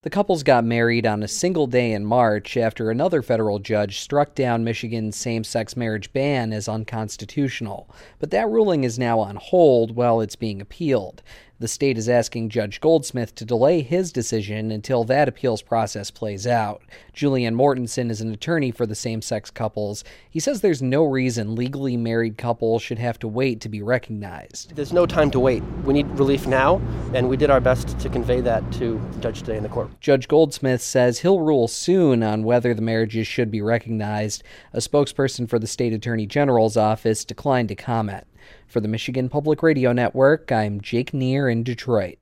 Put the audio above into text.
The couples got married on a single day in March after another federal judge struck down Michigan's same-sex marriage ban as unconstitutional. But that ruling is now on hold while it's being appealed. The state is asking Judge Goldsmith to delay his decision until that appeals process plays out. Julian Mortensen is an attorney for the same-sex couples. He says there's no reason legally married couples should have to wait to be recognized. There's no time to wait. We need relief now, and we did our best to convey that to the judge today in the court. Judge Goldsmith says he'll rule soon on whether the marriages should be recognized. A spokesperson for the state attorney general's office declined to comment. For the Michigan Public Radio Network, I'm Jake Neer in Detroit.